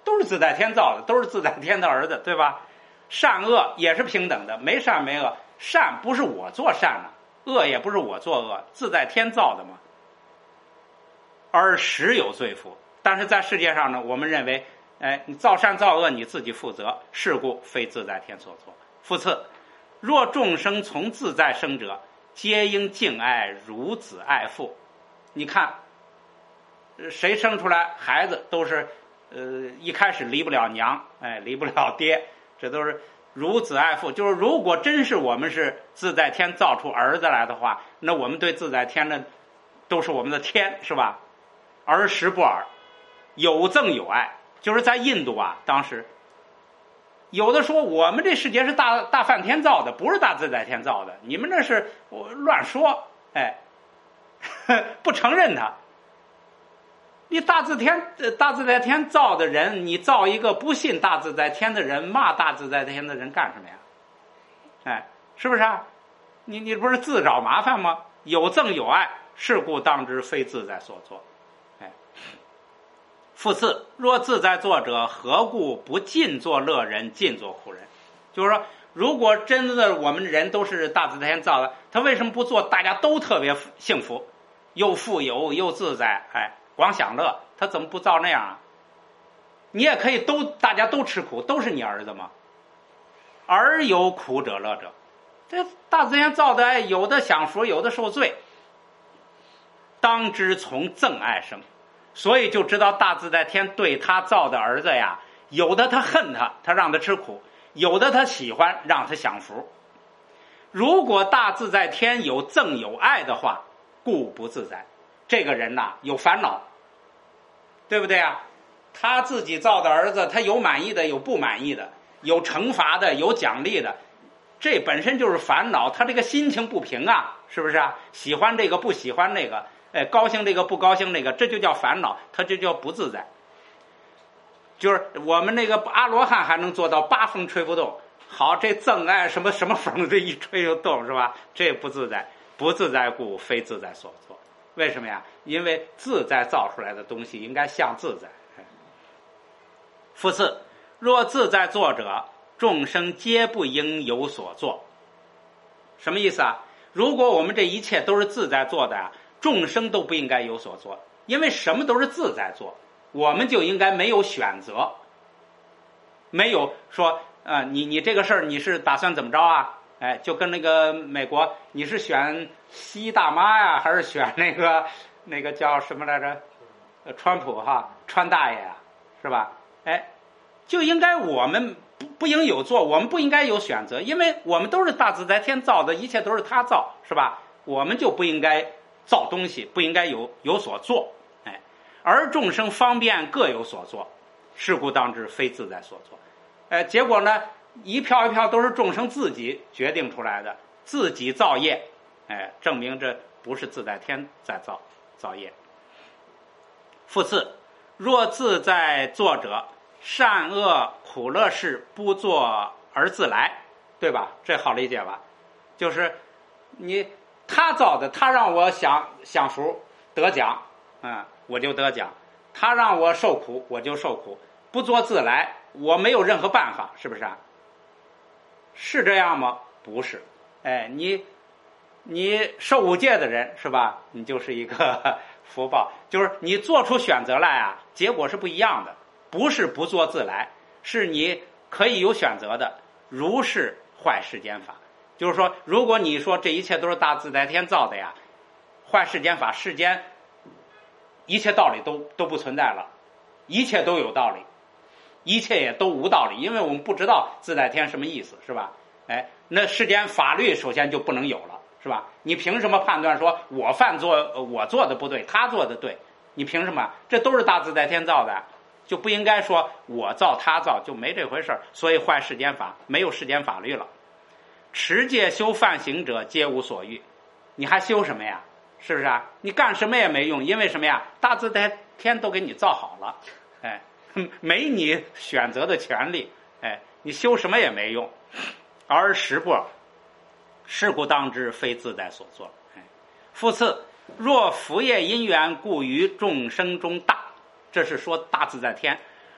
都是自在天造的，都是自在天的儿子，对吧？善恶也是平等的，没善没恶。善不是我做善啊，恶也不是我做恶，自在天造的嘛。而实有罪负，但是在世界上呢，我们认为，哎，你造善造恶你自己负责，是故非自在天所作。复次，若众生从自在生者，皆应敬爱如子爱父。你看，谁生出来孩子都是，呃，一开始离不了娘，哎，离不了爹，这都是如子爱父。就是如果真是我们是自在天造出儿子来的话，那我们对自在天呢，都是我们的天，是吧？儿时不尔，有赠有爱。就是在印度啊，当时有的说我们这世界是大大梵天造的，不是大自在天造的，你们这是乱说，哎，不承认它。你大自天大自在天造的人，你造一个不信大自在天的人，骂大自在天的人干什么呀？哎，是不是啊？你你不是自找麻烦吗？有赠有爱，是故当知非自在所作。哎，复次，若自在作者，何故不尽作乐人，尽作苦人？就是说，如果真的我们人都是大自在天造的，他为什么不做大家都特别幸福，又富有又自在，哎，光享乐？他怎么不造那样啊？你也可以都大家都吃苦，都是你儿子嘛。而有苦者乐者，这大自然造的，有的享福，有的受罪。当知从憎爱生，所以就知道大自在天对他造的儿子呀，有的他恨他，他让他吃苦；有的他喜欢，让他享福。如果大自在天有憎有爱的话，故不自在。这个人呐，有烦恼，对不对啊？他自己造的儿子，他有满意的，有不满意的，有惩罚的，有奖励的，这本身就是烦恼。他这个心情不平啊，是不是啊？喜欢这个不喜欢那个，哎，高兴这个不高兴那个，这就叫烦恼，他这叫不自在。就是我们那个阿罗汉还能做到八风吹不动，好，这憎爱什么什么风这一吹就动，是吧？这不自在，不自在故非自在所作。为什么呀？因为自在造出来的东西应该像自在。复次，若自在作者，众生皆不应有所作。什么意思啊？如果我们这一切都是自在做的啊，众生都不应该有所作，因为什么都是自在做，我们就应该没有选择，没有说啊、呃，你你这个事儿你是打算怎么着啊？哎，就跟那个美国，你是选西大妈呀，还是选那个那个叫什么来着？呃，川普哈，川大爷呀，是吧？哎，就应该我们不不应有做，我们不应该有选择，因为我们都是大自在天造的，一切都是他造，是吧？我们就不应该造东西，不应该有有所做。哎，而众生方便各有所作，是故当知非自在所作。哎，结果呢？一票一票都是众生自己决定出来的，自己造业，哎，证明这不是自在天在造造业。复次，若自在作者，善恶苦乐事不作而自来，对吧？这好理解吧？就是你他造的，他让我享享福得奖，嗯，我就得奖；他让我受苦，我就受苦，不作自来，我没有任何办法，是不是啊？是这样吗？不是，哎，你你受五戒的人是吧？你就是一个福报，就是你做出选择来啊，结果是不一样的，不是不作自来，是你可以有选择的。如是坏世间法，就是说，如果你说这一切都是大自在天造的呀，坏世间法，世间一切道理都都不存在了，一切都有道理。一切也都无道理，因为我们不知道自在天什么意思，是吧？哎，那世间法律首先就不能有了，是吧？你凭什么判断说我犯做我做的不对，他做的对？你凭什么？这都是大自在天造的，就不应该说我造他造，就没这回事儿。所以坏世间法，没有世间法律了。持戒修梵行者，皆无所欲，你还修什么呀？是不是啊？你干什么也没用，因为什么呀？大自在天都给你造好了，哎。没你选择的权利，哎，你修什么也没用。而实不尔，是故当知非自在所作。哎，复次，若福业因缘故于众生中大，这是说大自在天。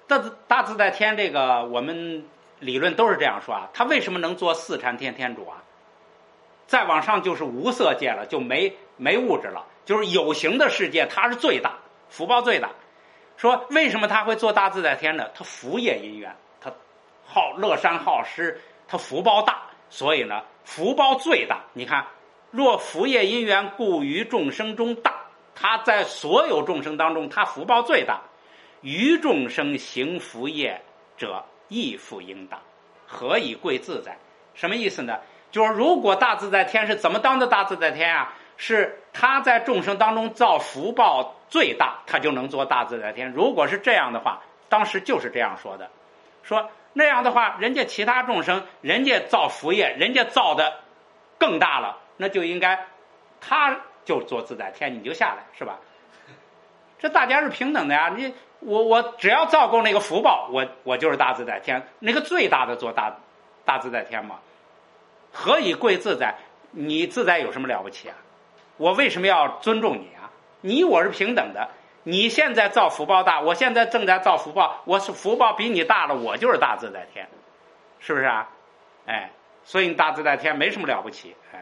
大大自在天这个我们理论都是这样说啊，它为什么能做四禅天天主啊？再往上就是无色界了，就没没物质了，就是有形的世界，它是最大，福报最大。说为什么他会做大自在天呢？他福业因缘，他好乐山好施，他福报大，所以呢福报最大。你看，若福业因缘故于众生中大，他在所有众生当中，他福报最大。于众生行福业者，亦复应当，何以贵自在？什么意思呢？就是如果大自在天是怎么当的大自在天啊？是他在众生当中造福报最大，他就能做大自在天。如果是这样的话，当时就是这样说的，说那样的话，人家其他众生，人家造福业，人家造的更大了，那就应该他就做自在天，你就下来，是吧？这大家是平等的呀，你我我只要造够那个福报，我我就是大自在天，那个最大的做大大自在天嘛。何以贵自在？你自在有什么了不起啊？我为什么要尊重你啊？你我是平等的，你现在造福报大，我现在正在造福报，我是福报比你大了，我就是大自在天，是不是啊？哎，所以大自在天没什么了不起。哎，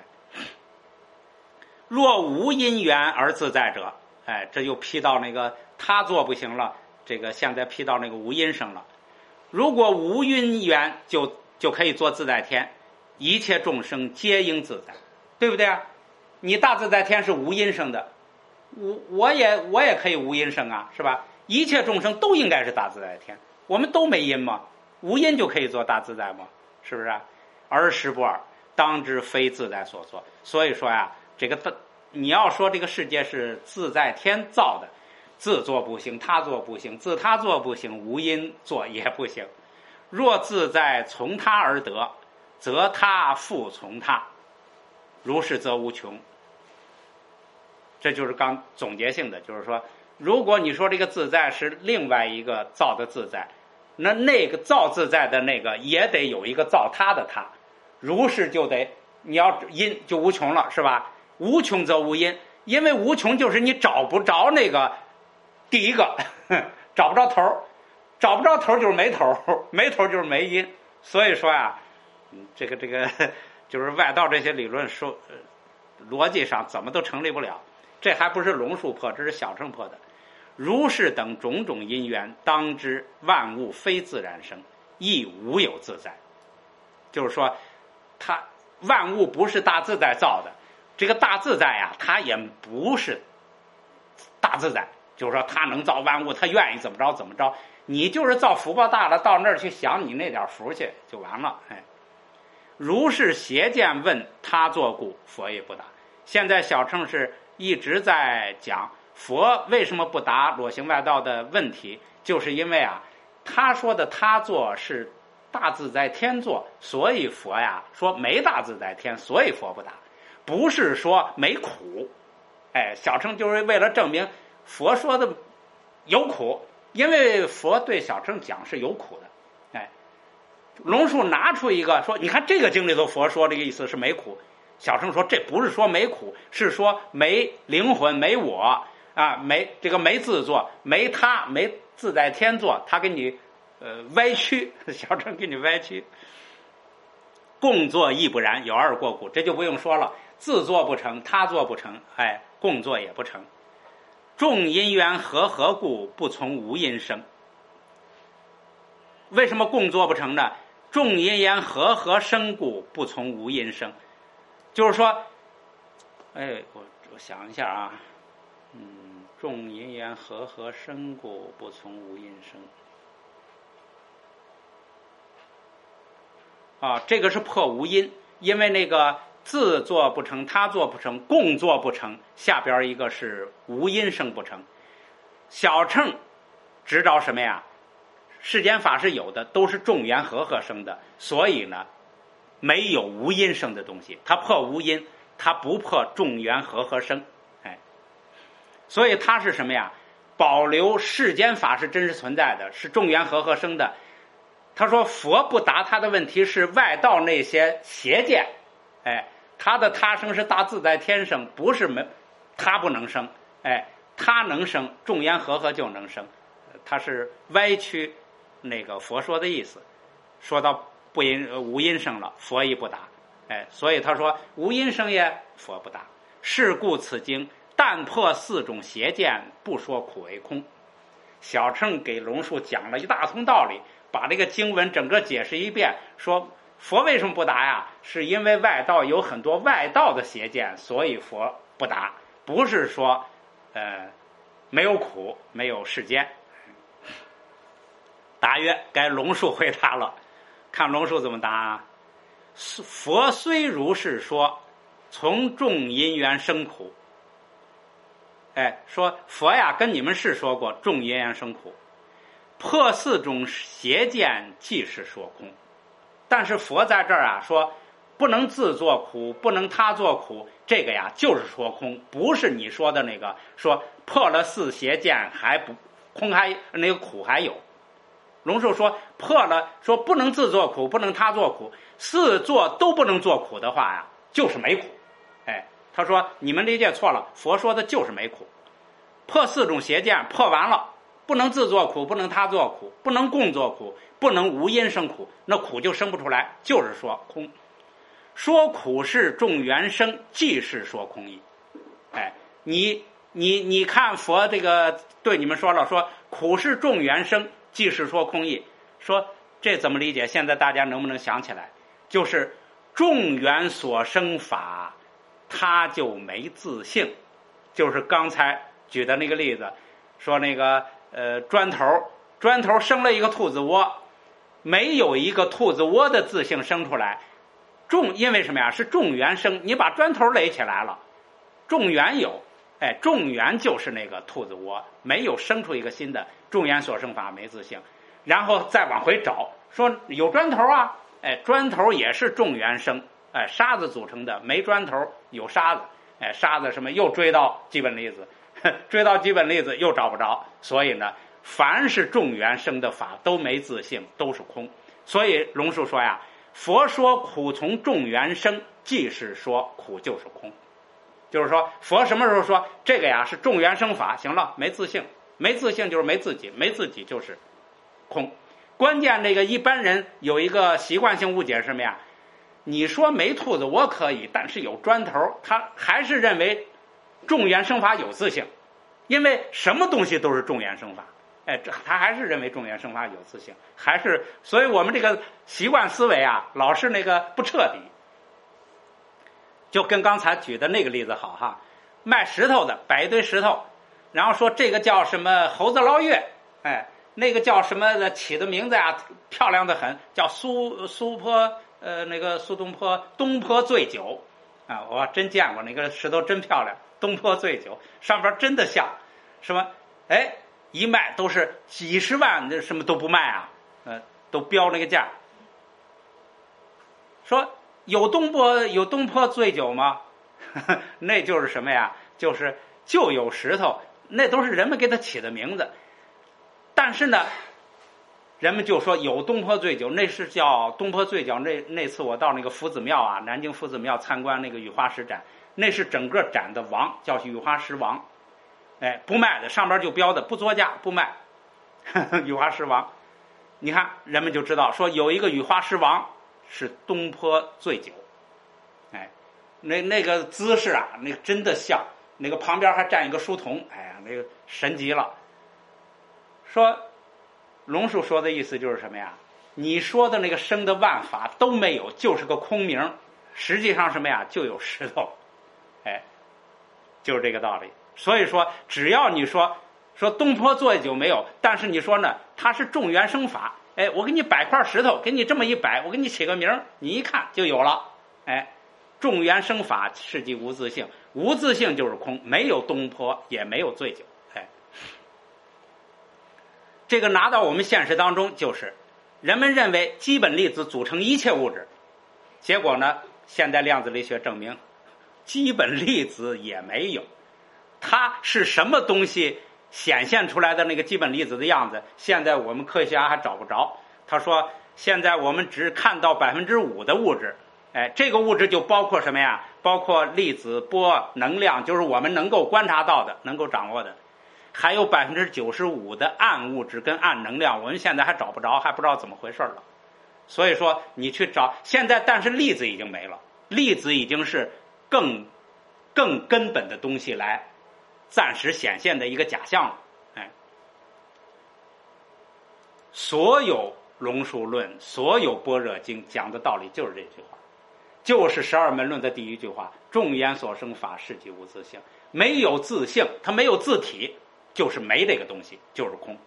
若无因缘而自在者，哎，这又批到那个他做不行了，这个现在批到那个无因生了。如果无因缘就就可以做自在天，一切众生皆应自在，对不对啊？你大自在天是无因生的，我我也我也可以无因生啊，是吧？一切众生都应该是大自在天，我们都没因嘛，无因就可以做大自在嘛，是不是啊？而时不尔，当知非自在所作。所以说呀，这个你要说这个世界是自在天造的，自作不行，他作不行，自他作不行，无因作也不行。若自在从他而得，则他复从他，如是则无穷。这就是刚总结性的，就是说，如果你说这个自在是另外一个造的自在，那那个造自在的那个也得有一个造他的他，如是就得你要因就无穷了，是吧？无穷则无因，因为无穷就是你找不着那个第一个，找不着头，找不着头就是没头，没头就是没因。所以说呀，这个这个就是外道这些理论说，呃、逻辑上怎么都成立不了。这还不是龙树破，这是小乘破的。如是等种种因缘，当知万物非自然生，亦无有自在。就是说，它万物不是大自在造的，这个大自在啊，它也不是大自在。就是说，它能造万物，它愿意怎么着怎么着。你就是造福报大了，到那儿去想你那点福去就完了。哎，如是邪见问他作故，佛也不答。现在小乘是一直在讲佛为什么不答裸行外道的问题，就是因为啊，他说的他做是大自在天做，所以佛呀说没大自在天，所以佛不答，不是说没苦。哎，小乘就是为了证明佛说的有苦，因为佛对小乘讲是有苦的。哎，龙树拿出一个说，你看这个经里头佛说这个意思是没苦，小乘说这不是说没苦，是说没灵魂，没我啊，没这个没自作，没他，没自在天作，他给你呃歪曲，小乘给你歪曲。共作亦不然，有二过故，这就不用说了，自作不成，他作不成，哎，共作也不成。众因缘和合故，不从无因生。为什么共作不成呢？众因缘和合生故，不从无因生。就是说，哎，我我想一下啊，嗯，众因缘和合生故，不从无因生。啊，这个是破无因，因为那个自作不成，他作不成，共作不成，下边一个是无因生不成。小乘知道什么呀？世间法是有的，都是众缘和合生的，所以呢，没有无因生的东西。它破无因，它不破众缘和合生。哎，所以它是什么呀？保留世间法是真实存在的，是众缘和合生的。他说佛不答他的问题是外道那些邪见，哎，他的他生是大自在天生，不是没他不能生，哎，他能生，众缘和合就能生，他是歪曲那个佛说的意思，说到不因无因声了，佛亦不答。哎，所以他说无因声也，佛不答。是故此经但破四种邪见，不说苦为空。小乘给龙树讲了一大通道理，把这个经文整个解释一遍，说佛为什么不答呀？是因为外道有很多外道的邪见，所以佛不答，不是说呃没有苦，没有世间。答曰：该龙树回答了，看龙树怎么答啊？佛虽如是说，从众因缘生苦。哎，说佛呀，跟你们是说过众因缘生苦，破四种邪见，即是说空。但是佛在这儿啊说，不能自作苦，不能他作苦，这个呀就是说空，不是你说的那个说破了四邪见还不空还那个苦还有。龙树说破了，说不能自作苦，不能他作苦，四作都不能做苦的话呀，就是没苦。哎，他说你们理解错了，佛说的就是没苦。破四种邪见，破完了，不能自作苦，不能他作苦，不能共作苦，不能无因生苦，那苦就生不出来，就是说空。说苦是众缘生，即是说空义。哎，你你你看佛这个对你们说了，说苦是众缘生，即是说空义。说这怎么理解？现在大家能不能想起来？就是众缘所生法，它就没自性。就是刚才举的那个例子，说那个呃砖头，砖头生了一个兔子窝，没有一个兔子窝的自性生出来。众因为什么呀？是众缘生，你把砖头垒起来了，众缘有，哎，众缘就是那个兔子窝，没有生出一个新的，众缘所生法没自性。然后再往回找，说有砖头啊，哎，砖头也是众缘生，哎，沙子组成的，没砖头有沙子，哎，沙子什么又追到基本粒子，追到基本粒子又找不着，所以呢，凡是众缘生的法都没自性，都是空。所以龙树说呀，佛说苦从众缘生，即是说苦就是空。就是说佛什么时候说这个呀是众缘生法，行了，没自性，没自性就是没自己，没自己就是空。关键这个一般人有一个习惯性误解是什么呀？你说没兔子窝可以，但是有砖头，他还是认为众缘生法有自性，因为什么东西都是众缘生法。哎，这他还是认为众缘生法有自性，还是所以我们这个习惯思维啊，老是那个不彻底。就跟刚才举的那个例子好哈，卖石头的摆一堆石头，然后说这个叫什么猴子捞月，哎，那个叫什么的起的名字啊，漂亮的很，叫苏苏坡呃那个苏东坡东坡醉酒啊，我真见过那个石头真漂亮，东坡醉酒上边真的像什么，哎，一卖都是几十万，那什么都不卖啊，呃，都标那个价。说有东坡有东坡醉酒吗？那就是什么呀？就是就有石头，那都是人们给他起的名字。但是呢，人们就说有东坡醉酒，那是叫东坡醉酒。那那次我到那个夫子庙啊，南京夫子庙参观那个雨花石展，那是整个展的王，叫雨花石王。哎，不卖的，上边就标的不作价不卖，雨花石王。你看人们就知道说有一个雨花石王是东坡醉酒。哎，那那个姿势啊，那个真的像，那个旁边还站一个书童，哎呀，那个神极了。说龙树说的意思就是什么呀？你说的那个生的万法都没有，就是个空名，实际上什么呀？就有石头。哎，就是这个道理。所以说只要你说说东坡醉酒没有，但是你说呢，它是众缘生法，哎，我给你摆块石头，给你这么一摆，我给你起个名，你一看就有了。哎，众缘生法是即无自性，无自性就是空，没有东坡也没有醉酒。哎，这个拿到我们现实当中，就是人们认为基本粒子组成一切物质，结果呢，现代量子力学证明基本粒子也没有。它是什么东西显现出来的那个基本粒子的样子，现在我们科学家还找不着。他说现在我们只看到百分之五的物质，哎，这个物质就包括什么呀？包括粒子波能量，就是我们能够观察到的能够掌握的。 还有百分之九十五的暗物质跟暗能量，我们现在还找不着，还不知道怎么回事了。所以说你去找现在，但是粒子已经没了，粒子已经是更更根本的东西来暂时显现的一个假象了。哎，所有龙树论，所有般若经讲的道理就是这句话，就是十二门论的第一句话：众言所生法，是即无自性。没有自性，它没有自体，就是没这个东西，就是空。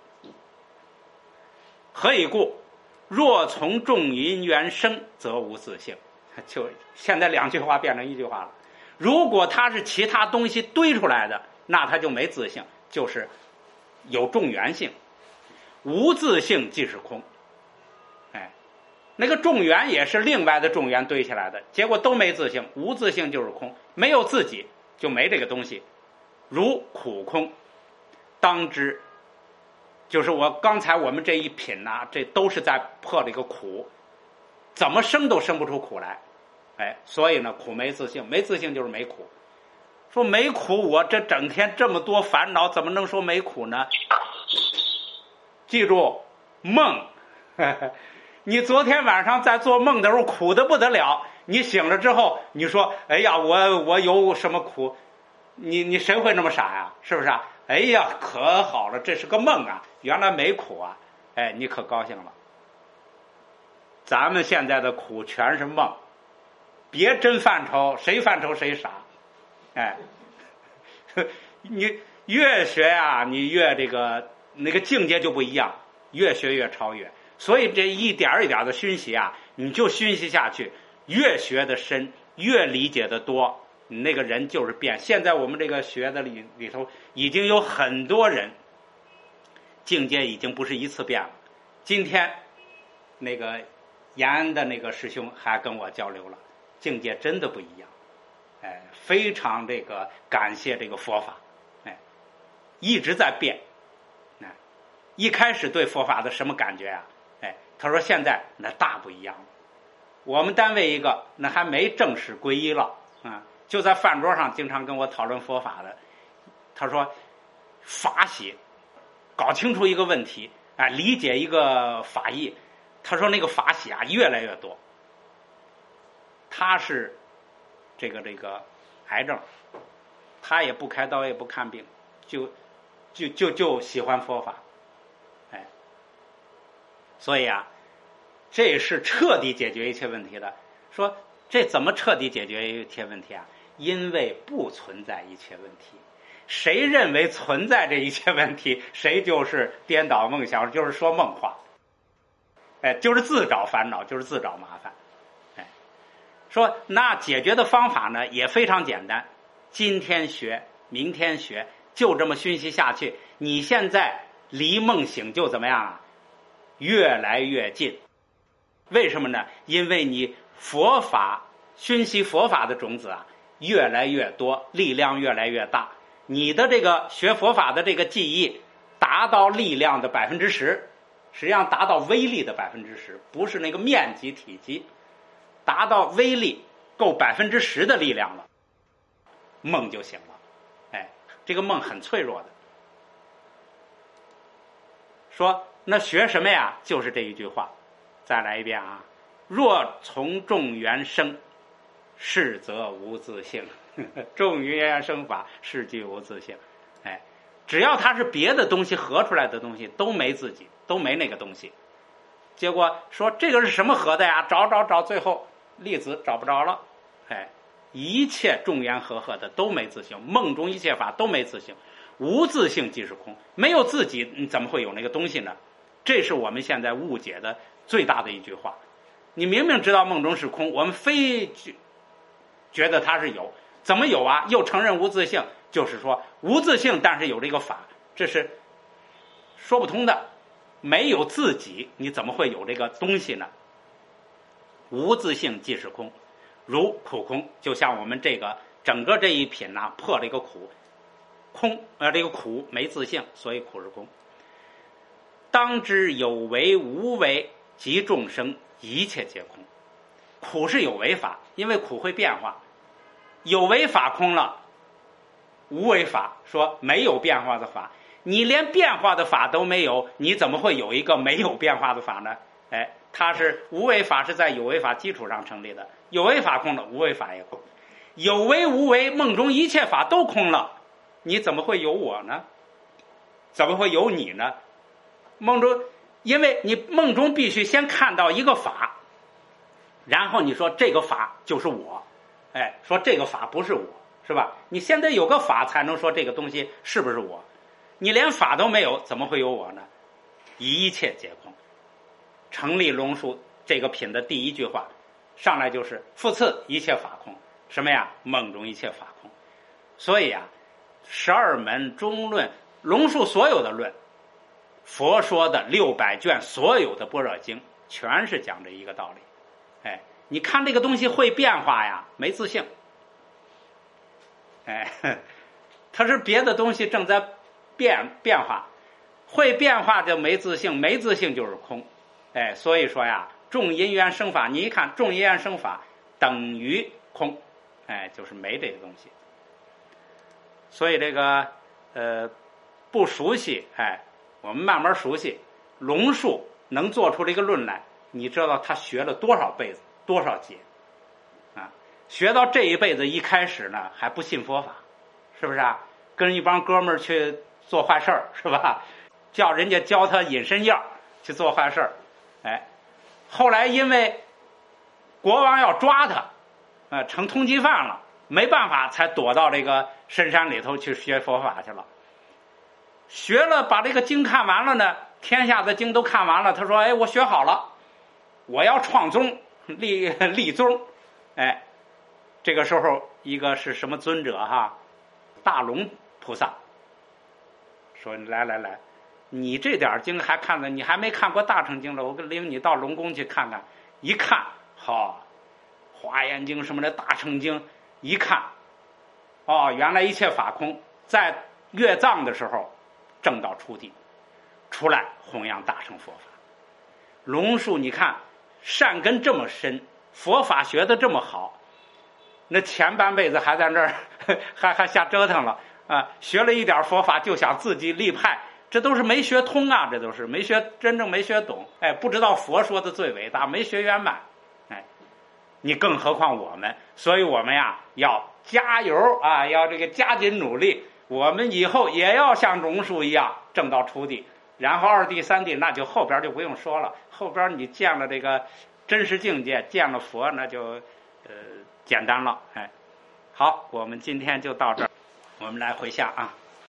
何以故？若从众因缘生，则无自性。就现在两句话变成一句话了。如果它是其他东西堆出来的，那它就没自性，就是有众缘性。无自性即是空。哎，那个众缘也是另外的众缘堆起来的，结果都没自性。无自性就是空，没有自己就没这个东西。如苦空，当知。就是我刚才我们这一品呐、啊，这都是在破这个苦，怎么生都生不出苦来。哎，所以呢，苦没自性，没自性就是没苦。说没苦，我这整天这么多烦恼，怎么能说没苦呢？记住梦，呵呵，你昨天晚上在做梦的时候苦得不得了，你醒了之后，你说，哎呀，我我有什么苦？你你谁会那么傻呀？是不是啊？哎呀，可好了，这是个梦啊，原来没苦啊！哎，你可高兴了。咱们现在的苦全是梦，别真犯愁，谁犯愁谁傻。哎，你越学啊，你越这个那个境界就不一样，越学越超越。所以这一点一点的熏习啊，你就熏习下去，越学的深，越理解的多。你那个人就是变。现在我们这个学的里里头已经有很多人境界已经不是一次变了。今天那个延安的那个师兄还跟我交流了，境界真的不一样。哎，非常这个感谢这个佛法，哎，一直在变。哎，一开始对佛法的什么感觉啊？哎，他说现在那大不一样了。我们单位一个那还没正式皈依了啊。就在饭桌上经常跟我讨论佛法的，他说法喜搞清楚一个问题，哎，理解一个法义，他说那个法喜啊越来越多。他是这个这个癌症，他也不开刀也不看病，就就就就喜欢佛法。哎，所以啊，这是彻底解决一切问题的。说这怎么彻底解决一切问题啊？因为不存在一切问题，谁认为存在这一切问题，谁就是颠倒梦想，就是说梦话，哎，就是自找烦恼，就是自找麻烦。哎，说那解决的方法呢也非常简单，今天学，明天学，就这么熏习下去，你现在离梦醒就怎么样啊？越来越近。为什么呢？因为你佛法熏习佛法的种子啊越来越多，力量越来越大，你的这个学佛法的这个记忆达到力量的百分之十，实际上达到威力的百分之十，不是那个面积体积，达到威力够百分之十的力量了，梦就醒了。哎，这个梦很脆弱的。说那学什么呀？就是这一句话。再来一遍啊！若从众缘生，是则无自性。众缘生法，是即无自性。哎，只要它是别的东西合出来的东西，都没自己，都没那个东西。结果说这个是什么合的呀？找找找，最后粒子找不着了。哎，一切众缘和合的都没自性，梦中一切法都没自性，无自性即是空。没有自己，你怎么会有那个东西呢？这是我们现在误解的最大的一句话。你明明知道梦中是空，我们非觉得它是有，怎么有啊？又承认无自性，就是说无自性，但是有这个法，这是说不通的。没有自己，你怎么会有这个东西呢？无自性即是空，如苦空，就像我们这个整个这一品呐、啊，破了一个苦，空呃，这个苦没自性，所以苦是空。当知有为无为即众生，一切皆空。苦是有为法，因为苦会变化，有为法空了，无为法说没有变化的法。 你连变化的法都没有，你怎么会有一个没有变化的法呢？哎，它是无为法是在有为法基础上成立的，有为法空了，无为法也空。有为无为，梦中一切法都空了，你怎么会有我呢？怎么会有你呢？梦中，因为你梦中必须先看到一个法，然后你说这个法就是我，哎，说这个法不是我，是吧？你先得有个法才能说这个东西是不是我。你连法都没有，怎么会有我呢？一切皆空。成立龙树这个品的第一句话，上来就是复次一切法空。什么呀？梦中一切法空。所以啊，十二门中论，龙树所有的论，佛说的六百卷所有的般若经，全是讲这一个道理。哎，你看这个东西会变化呀，没自性。哎，它是别的东西正在变变化，会变化就没自性，没自性就是空。哎，所以说呀，众因缘生法，你一看众因缘生法等于空，哎，就是没这个东西。所以这个呃不熟悉，哎，我们慢慢熟悉。龙树能做出这个论来，你知道他学了多少辈子，多少劫啊？学到这一辈子一开始呢，还不信佛法，是不是啊？跟一帮哥们儿去做坏事儿，是吧？叫人家教他隐身药去做坏事儿，哎，后来因为国王要抓他，呃，成通缉犯了，没办法，才躲到这个深山里头去学佛法去了。学了，把这个经看完了呢，天下的经都看完了。他说：“哎，我学好了，我要创宗，立立宗。”哎，这个时候一个是什么尊者哈？大龙菩萨说：“来来来，你这点经还看了，你还没看过大乘经了，我领你到龙宫去看看。”一看，好，《华严经》什么的大乘经，一看，哦，原来一切法空。在阅藏的时候，正道出地，出来弘扬大乘佛法。龙树，你看善根这么深，佛法学得这么好，那前半辈子还在那儿还还瞎折腾了啊！学了一点佛法就想自己立派，这都是没学通啊，这都是没学真正没学懂。哎，不知道佛说的最伟大，没学圆满。哎，你更何况我们，所以我们呀要加油啊，要这个加紧努力。我们以后也要像龙树一样正道出地，然后二地三地，那就后边就不用说了。后边你见了这个真实境界，见了佛，那就呃简单了。哎，好，我们今天就到这儿，我们来回向啊。